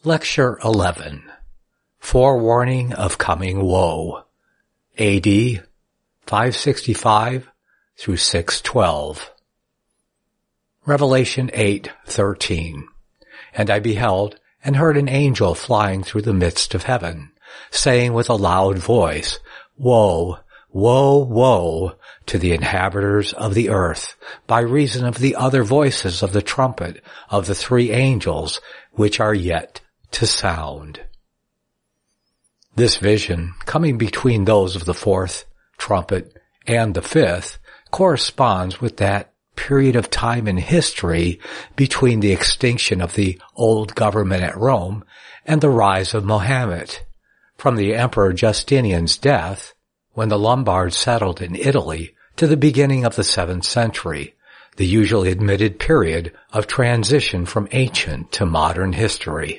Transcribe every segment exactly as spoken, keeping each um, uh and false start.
Lecture eleven. Forewarning of Coming Woe. A D five sixty-five through six twelve. Revelation eight thirteen. And I beheld and heard an angel flying through the midst of heaven, saying with a loud voice, Woe, woe, woe to the inhabitants of the earth, by reason of the other voices of the trumpet of the three angels which are yet to sound. This vision, coming between those of the fourth trumpet and the fifth, corresponds with that period of time in history between the extinction of the old government at Rome and the rise of Mohammed. From the Emperor Justinian's death, when the Lombards settled in Italy, to the beginning of the seventh century, the usually admitted period of transition from ancient to modern history.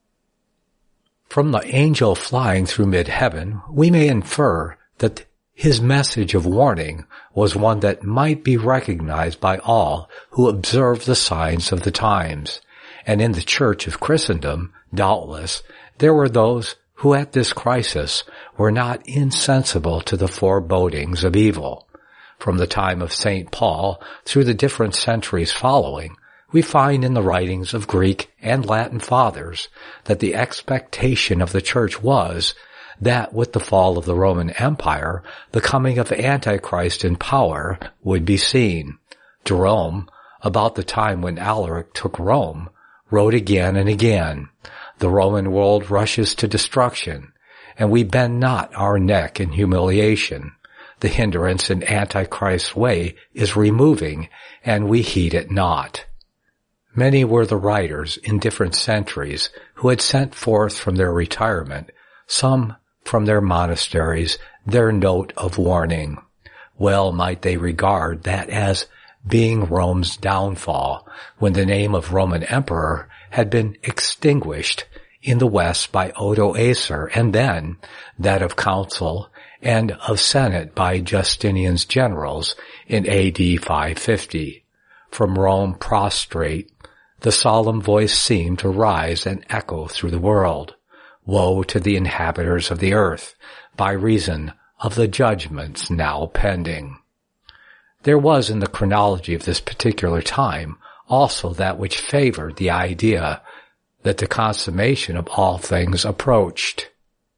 From the angel flying through mid-heaven, we may infer that his message of warning was one that might be recognized by all who observe the signs of the times, and in the Church of Christendom, doubtless, there were those who at this crisis were not insensible to the forebodings of evil. From the time of Saint Paul through the different centuries following, we find in the writings of Greek and Latin fathers that the expectation of the Church was that with the fall of the Roman Empire, the coming of Antichrist in power would be seen. Jerome, about the time when Alaric took Rome, wrote again and again, The Roman world rushes to destruction, and we bend not our neck in humiliation. The hindrance in Antichrist's way is removing, and we heed it not. Many were the writers in different centuries who had sent forth from their retirement, some from their monasteries, their note of warning. Well might they regard that as being Rome's downfall, when the name of Roman emperor had been extinguished in the West by Odoacer, and then that of council and of senate by Justinian's generals in A D five fifty. From Rome prostrate, the solemn voice seemed to rise and echo through the world. Woe to the inhabitants of the earth, by reason of the judgments now pending. There was in the chronology of this particular time also that which favored the idea that the consummation of all things approached.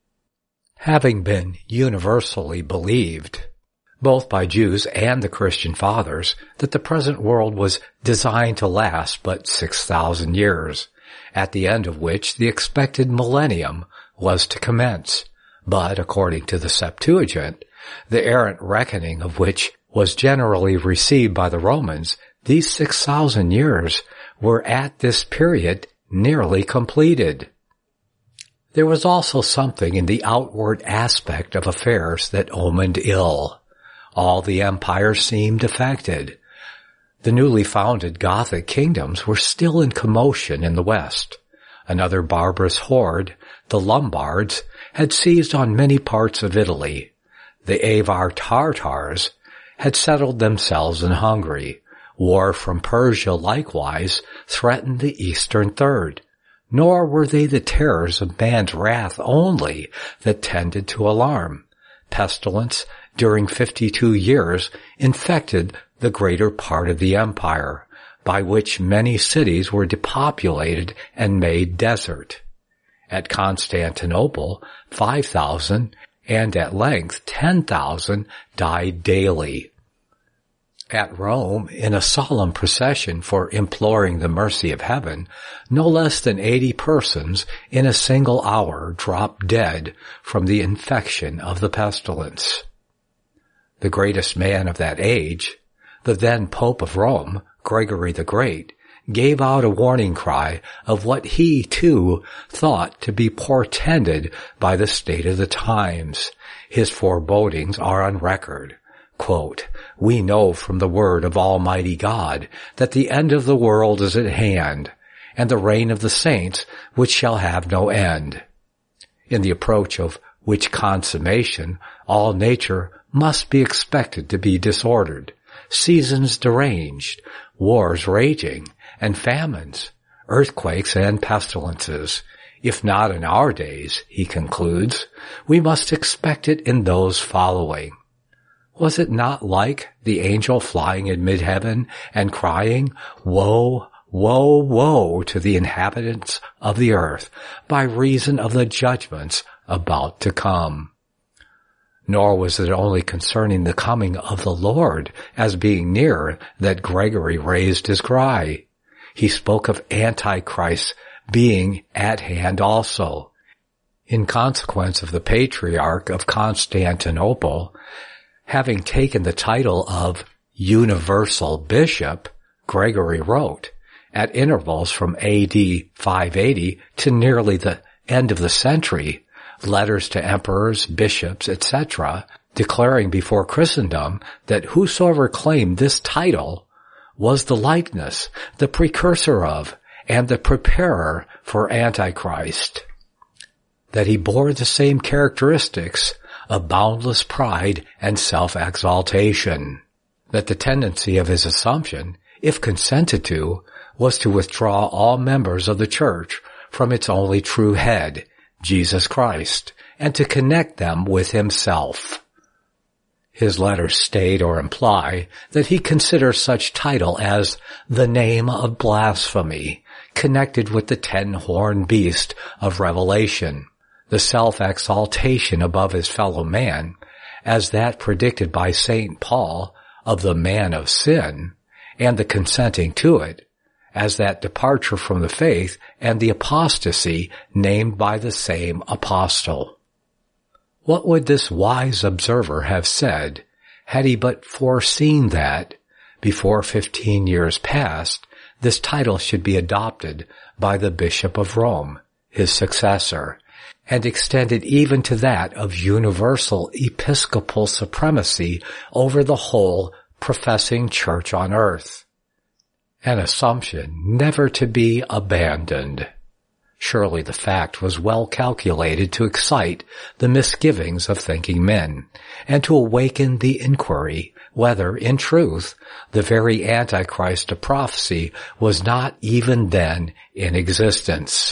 Having been universally believed, both by Jews and the Christian fathers, that the present world was designed to last but six thousand years, at the end of which the expected millennium was to commence. But, according to the Septuagint, the errant reckoning of which was generally received by the Romans, these six thousand years were at this period nearly completed. There was also something in the outward aspect of affairs that omened ill. All the empires seemed affected. The newly founded Gothic kingdoms were still in commotion in the West. Another barbarous horde, the Lombards, had seized on many parts of Italy. The Avar Tartars had settled themselves in Hungary. War from Persia likewise threatened the Eastern Third. Nor were they the terrors of man's wrath only that tended to alarm. Pestilence during fifty-two years infected the greater part of the empire, by which many cities were depopulated and made desert. At Constantinople, five thousand, and at length ten thousand died daily. At Rome, in a solemn procession for imploring the mercy of heaven, no less than eighty persons in a single hour dropped dead from the infection of the pestilence. The greatest man of that age, the then Pope of Rome, Gregory the Great, gave out a warning cry of what he, too, thought to be portended by the state of the times. His forebodings are on record. Quote, "We know from the word of Almighty God that the end of the world is at hand, and the reign of the saints which shall have no end. In the approach of which consummation all nature must be expected to be disordered, seasons deranged, wars raging, and famines, earthquakes and pestilences, If not in our days, he concludes, we must expect it in those following. Was it not like the angel flying in mid-heaven and crying, "Woe, woe, woe to the inhabitants of the earth by reason of the judgments about to come"? Nor was it only concerning the coming of the Lord as being near that Gregory raised his cry. He spoke of Antichrist being at hand also. In consequence of the Patriarch of Constantinople having taken the title of Universal Bishop, Gregory wrote, at intervals from A D five eighty to nearly the end of the century, letters to emperors, bishops, et cetera, declaring before Christendom that whosoever claimed this title was the likeness, the precursor of, and the preparer for Antichrist, that he bore the same characteristics of boundless pride and self-exaltation, that the tendency of his assumption, if consented to, was to withdraw all members of the church from its only true head, Jesus Christ, and to connect them with himself. His letters state or imply that he considers such title as the name of blasphemy, connected with the ten-horned beast of Revelation, the self-exaltation above his fellow man, as that predicted by Saint Paul of the man of sin, and the consenting to it, as that departure from the faith and the apostasy named by the same apostle. What would this wise observer have said had he but foreseen that, before fifteen years past, this title should be adopted by the Bishop of Rome, his successor, and extended even to that of universal episcopal supremacy over the whole professing church on earth? An assumption never to be abandoned. Surely the fact was well calculated to excite the misgivings of thinking men, and to awaken the inquiry whether, in truth, the very Antichrist of prophecy was not even then in existence.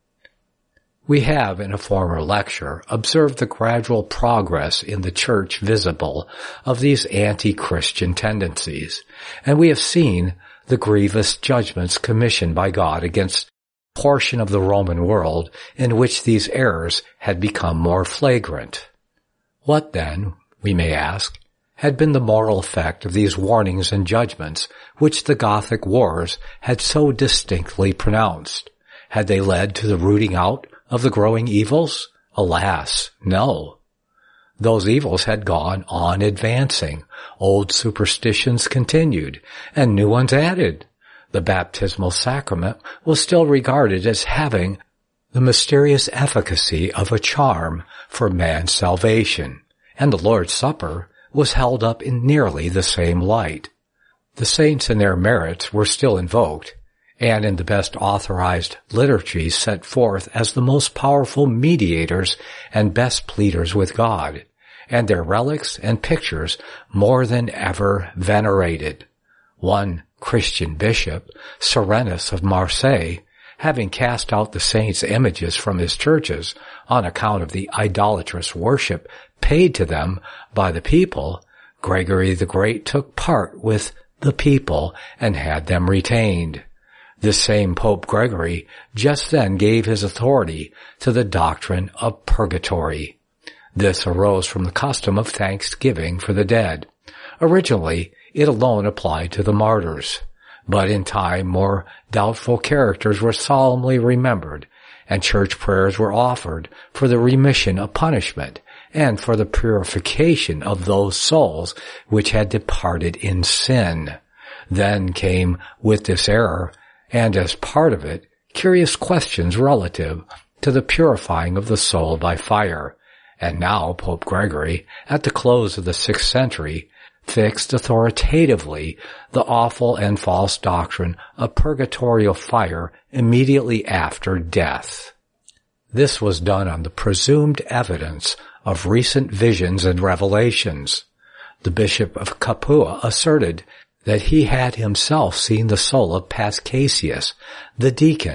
We have, in a former lecture, observed the gradual progress in the Church visible of these anti-Christian tendencies, and we have seen the grievous judgments commissioned by God against a portion of the Roman world in which these errors had become more flagrant. What then, we may ask, had been the moral effect of these warnings and judgments which the Gothic wars had so distinctly pronounced? Had they led to the rooting out of the growing evils? Alas, no. Those evils had gone on advancing. Old superstitions continued, and new ones added. The baptismal sacrament was still regarded as having the mysterious efficacy of a charm for man's salvation, and the Lord's Supper was held up in nearly the same light. The saints and their merits were still invoked, and in the best authorized liturgies set forth as the most powerful mediators and best pleaders with God, and their relics and pictures more than ever venerated. One Christian bishop, Cyrenus of Marseille, having cast out the saints' images from his churches on account of the idolatrous worship paid to them by the people, Gregory the Great took part with the people and had them retained. This same Pope Gregory just then gave his authority to the doctrine of purgatory. This arose from the custom of thanksgiving for the dead. Originally, it alone applied to the martyrs, but in time more doubtful characters were solemnly remembered, and church prayers were offered for the remission of punishment and for the purification of those souls which had departed in sin. Then came with this error, and as part of it, curious questions relative to the purifying of the soul by fire. And now Pope Gregory, at the close of the sixth century, fixed authoritatively the awful and false doctrine of purgatorial fire immediately after death. This was done on the presumed evidence of recent visions and revelations. The Bishop of Capua asserted that he had himself seen the soul of Pascasius, the deacon,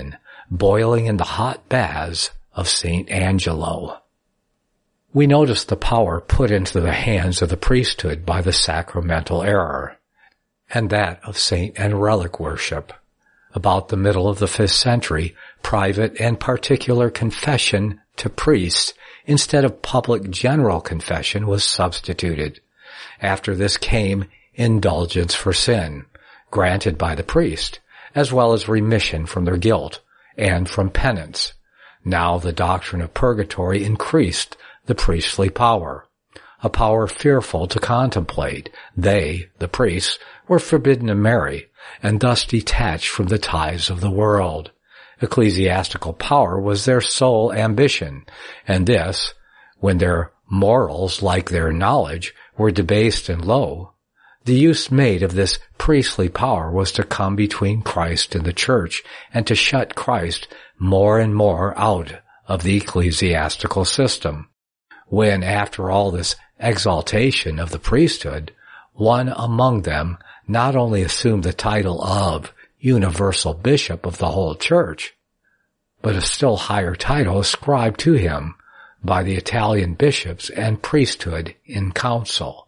boiling in the hot baths of Saint Angelo. We notice the power put into the hands of the priesthood by the sacramental error, and that of saint and relic worship. About the middle of the fifth century, private and particular confession to priests instead of public general confession was substituted. After this came indulgence for sin, granted by the priest, as well as remission from their guilt and from penance. Now the doctrine of purgatory increased the priestly power, a power fearful to contemplate. They, the priests, were forbidden to marry, and thus detached from the ties of the world. Ecclesiastical power was their sole ambition, and this, when their morals, like their knowledge, were debased and low, the use made of this priestly power was to come between Christ and the church, and to shut Christ more and more out of the ecclesiastical system. When, after all this exaltation of the priesthood, one among them not only assumed the title of universal bishop of the whole church, but a still higher title ascribed to him by the Italian bishops and priesthood in council.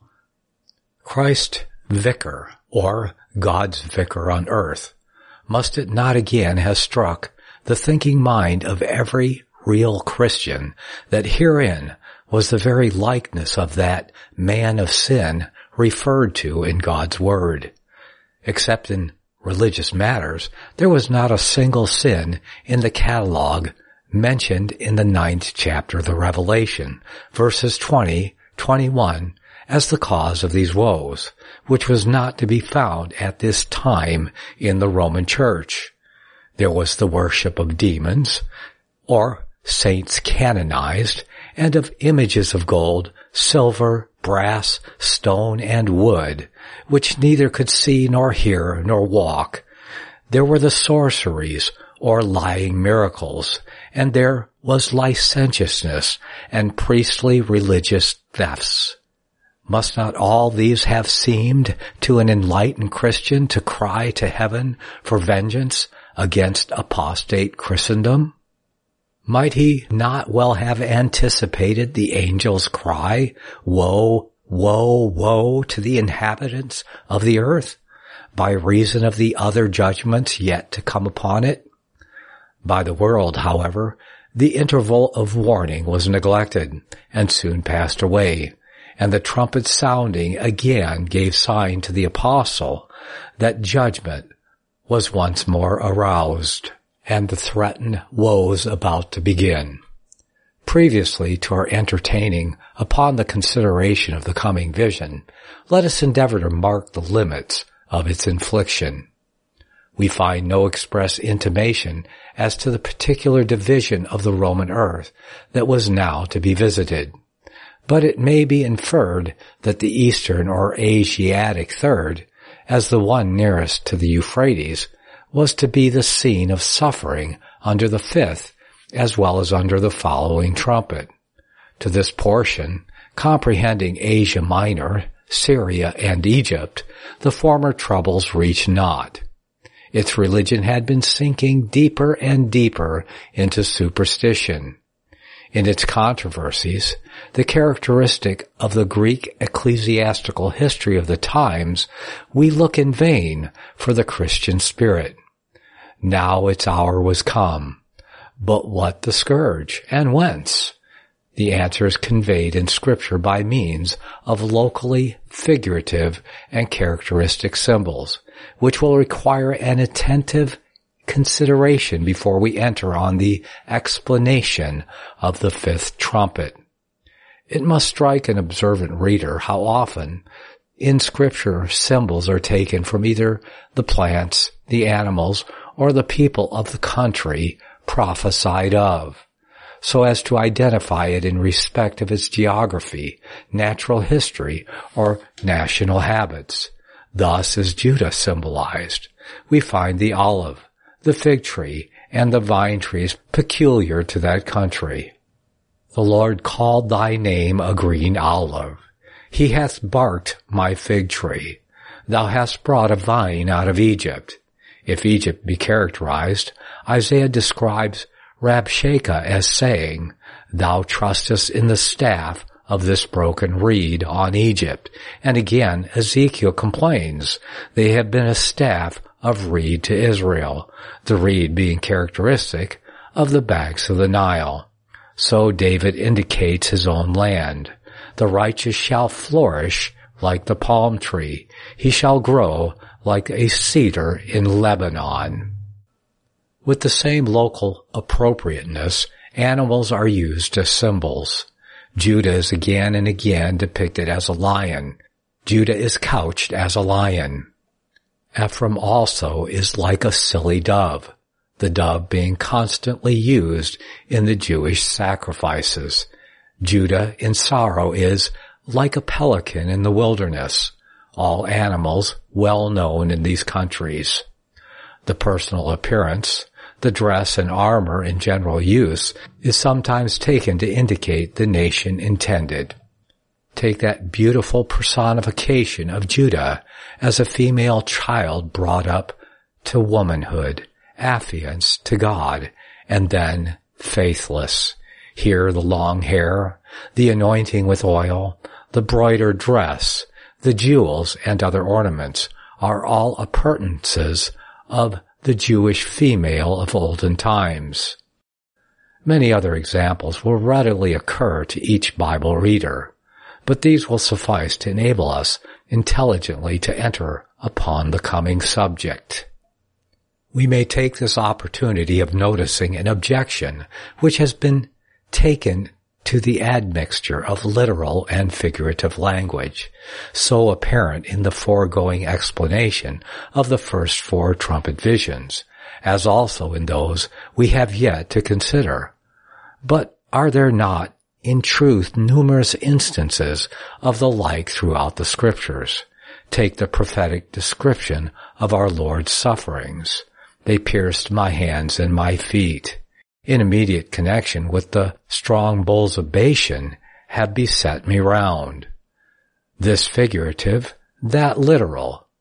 Christ Vicar, or God's Vicar on earth, must it not again have struck the thinking mind of every real Christian that herein was the very likeness of that man of sin referred to in God's Word. Except in religious matters, there was not a single sin in the catalogue mentioned in the ninth chapter of the Revelation, verses twenty, twenty-one, as the cause of these woes, which was not to be found at this time in the Roman Church. There was the worship of demons, or saints canonized, and of images of gold, silver, brass, stone, and wood, which neither could see nor hear nor walk. There were the sorceries, or lying miracles, and there was licentiousness and priestly religious thefts. Must not all these have seemed to an enlightened Christian to cry to heaven for vengeance against apostate Christendom? Might he not well have anticipated the angel's cry, "Woe, woe, woe to the inhabitants of the earth," by reason of the other judgments yet to come upon it? By the world, however, the interval of warning was neglected, and soon passed away, and the trumpet sounding again gave sign to the apostle that judgment was once more aroused, and the threatened woes about to begin. Previously to our entertaining upon the consideration of the coming vision, let us endeavor to mark the limits of its infliction. We find no express intimation as to the particular division of the Roman earth that was now to be visited, but it may be inferred that the eastern or Asiatic third, as the one nearest to the Euphrates, was to be the scene of suffering under the fifth as well as under the following trumpet. To this portion, comprehending Asia Minor, Syria, and Egypt, the former troubles reached not. Its religion had been sinking deeper and deeper into superstition. In its controversies, the characteristic of the Greek ecclesiastical history of the times, we look in vain for the Christian spirit. Now its hour was come. But what the scourge, and whence? The answer is conveyed in Scripture by means of locally figurative and characteristic symbols, which will require an attentive consideration before we enter on the explanation of the fifth trumpet. It must strike an observant reader how often in Scripture symbols are taken from either the plants, the animals, or the people of the country prophesied of, so as to identify it in respect of its geography, natural history, or national habits. Thus is Judah symbolized. We find the olive, the fig tree, and the vine trees peculiar to that country. The Lord called thy name a green olive. He hath barked my fig tree. Thou hast brought a vine out of Egypt. If Egypt be characterized, Isaiah describes Rabshakeh as saying, "Thou trustest in the staff of this broken reed on Egypt." And again, Ezekiel complains, "They have been a staff of reed to Israel," the reed being characteristic of the banks of the Nile. So David indicates his own land. "The righteous shall flourish like the palm tree. He shall grow like a cedar in Lebanon." With the same local appropriateness, animals are used as symbols. Judah is again and again depicted as a lion. Judah is couched as a lion. Ephraim also is like a silly dove, the dove being constantly used in the Jewish sacrifices. Judah in sorrow is like a pelican in the wilderness, all animals well known in these countries. The personal appearance, the dress and armor in general use, is sometimes taken to indicate the nation intended. Take that beautiful personification of Judah as a female child brought up to womanhood, affianced to God, and then faithless. Here the long hair, the anointing with oil, the broidered dress, the jewels and other ornaments are all appurtenances of the Jewish female of olden times. Many other examples will readily occur to each Bible reader, but these will suffice to enable us intelligently to enter upon the coming subject. We may take this opportunity of noticing an objection which has been taken to the admixture of literal and figurative language, so apparent in the foregoing explanation of the first four trumpet visions, as also in those we have yet to consider. But are there not, in truth, numerous instances of the like throughout the Scriptures? Take the prophetic description of our Lord's sufferings. "They pierced my hands and my feet," in immediate connection with the strong bulls of Bashan, "have beset me round." This figurative, that literal.